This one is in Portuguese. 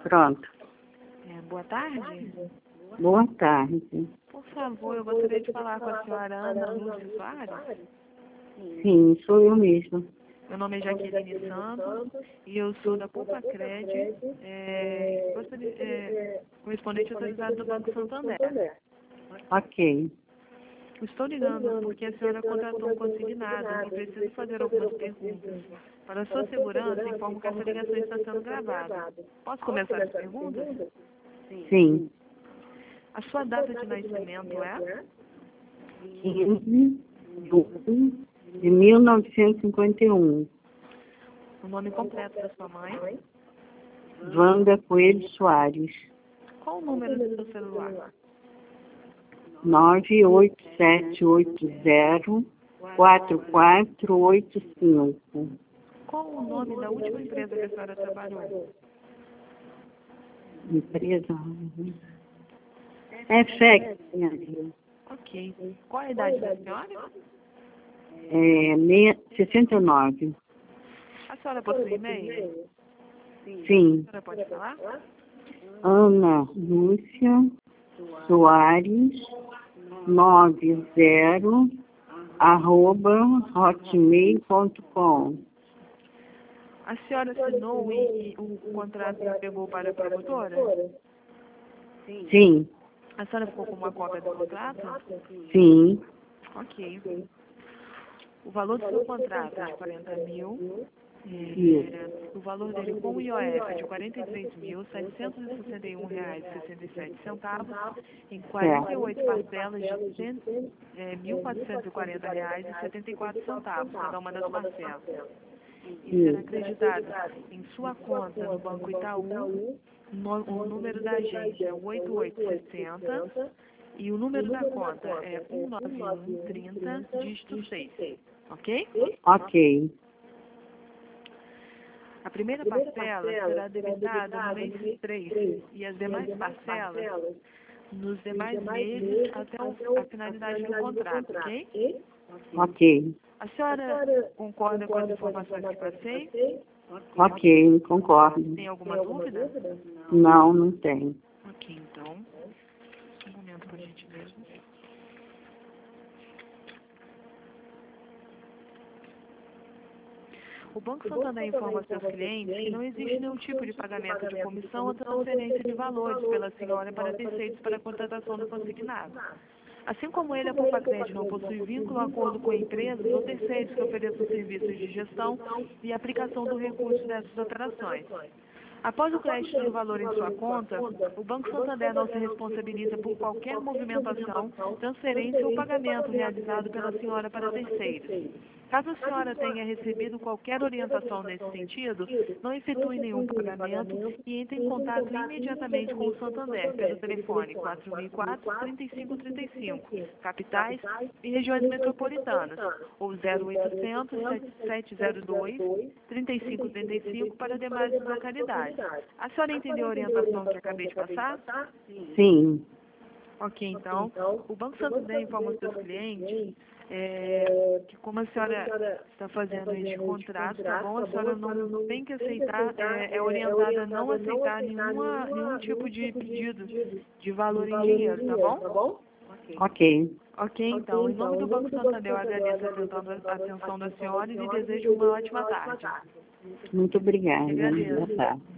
Pronto. Boa tarde. Boa tarde. Por favor, eu gostaria de falar com a senhora Ana Lúcia Soares. Sim, sou eu mesma. Meu nome é Jaqueline Santos e eu sou da Poupa-Cred, correspondente autorizado do Banco Santander. Ok. Estou ligando porque a senhora contratou um consignado e preciso fazer algumas perguntas. Para a sua segurança, informo que essa ligação está sendo gravada. Posso começar as perguntas? Sim. A sua data de nascimento é? 15/12/1951. O nome completo da sua mãe? Wanda Coelho Soares. Qual o número do seu celular? 987804485. Qual o nome da última empresa que a senhora trabalhou? Empresa? FX, minha filha. Ok. Qual a idade da senhora? 69. A senhora possui e-mail? Sim. A senhora pode falar? Ana Lúcia Soares 90@hotmail.com. A senhora assinou e o contrato entregou para a promotora? Sim. A senhora ficou com uma cópia do contrato? Sim. Ok. O valor do seu contrato é de 40 mil. O valor dele com o IOF é de R$ 43.761,67 em 48 parcelas de R$ 1.440,74, cada uma das parcelas. E será acreditado em sua conta no Banco Itaú. O número da agência é 8860 e o número da conta é 19130, dígito 6. Ok? Ok. A primeira parcela será debitada no mês 3 e as demais parcelas nos demais meses até a finalidade do contrato, ok? Ok. A senhora concorda com as informações que passei? Ok, concordo. Tem alguma dúvida? Não, não tem. Ok, então. Um momento, por gentileza. O Banco Santander informa aos seus clientes que não existe nenhum tipo de pagamento de comissão ou transferência de valores pela senhora para terceiros para a contratação do consignado. Assim como ele, a Poupa-Cred não possui vínculo ou acordo com empresas ou terceiros que ofereçam serviços de gestão e aplicação do recurso dessas operações. Após o crédito do valor em sua conta, o Banco Santander não se responsabiliza por qualquer movimentação, transferência ou pagamento realizado pela senhora para terceiros. Caso a senhora tenha recebido qualquer orientação nesse sentido, não efetue nenhum pagamento e entre em contato imediatamente com o Santander pelo telefone 4004-3535, capitais e regiões metropolitanas, ou 0800-702-3535 para demais localidades. A senhora entendeu a orientação que acabei de passar? Sim. Ok, então, o Banco Santander informa os seus clientes que como a senhora está fazendo este contrato, tá bom? A senhora não tem que aceitar, é orientada a não aceitar nenhum tipo de pedido de valor em dinheiro, tá bom? Ok. Ok, então, em nome do Banco Santander, eu agradeço a atenção da senhora e lhe desejo uma ótima tarde. Muito obrigada. Agradeço. Boa tarde.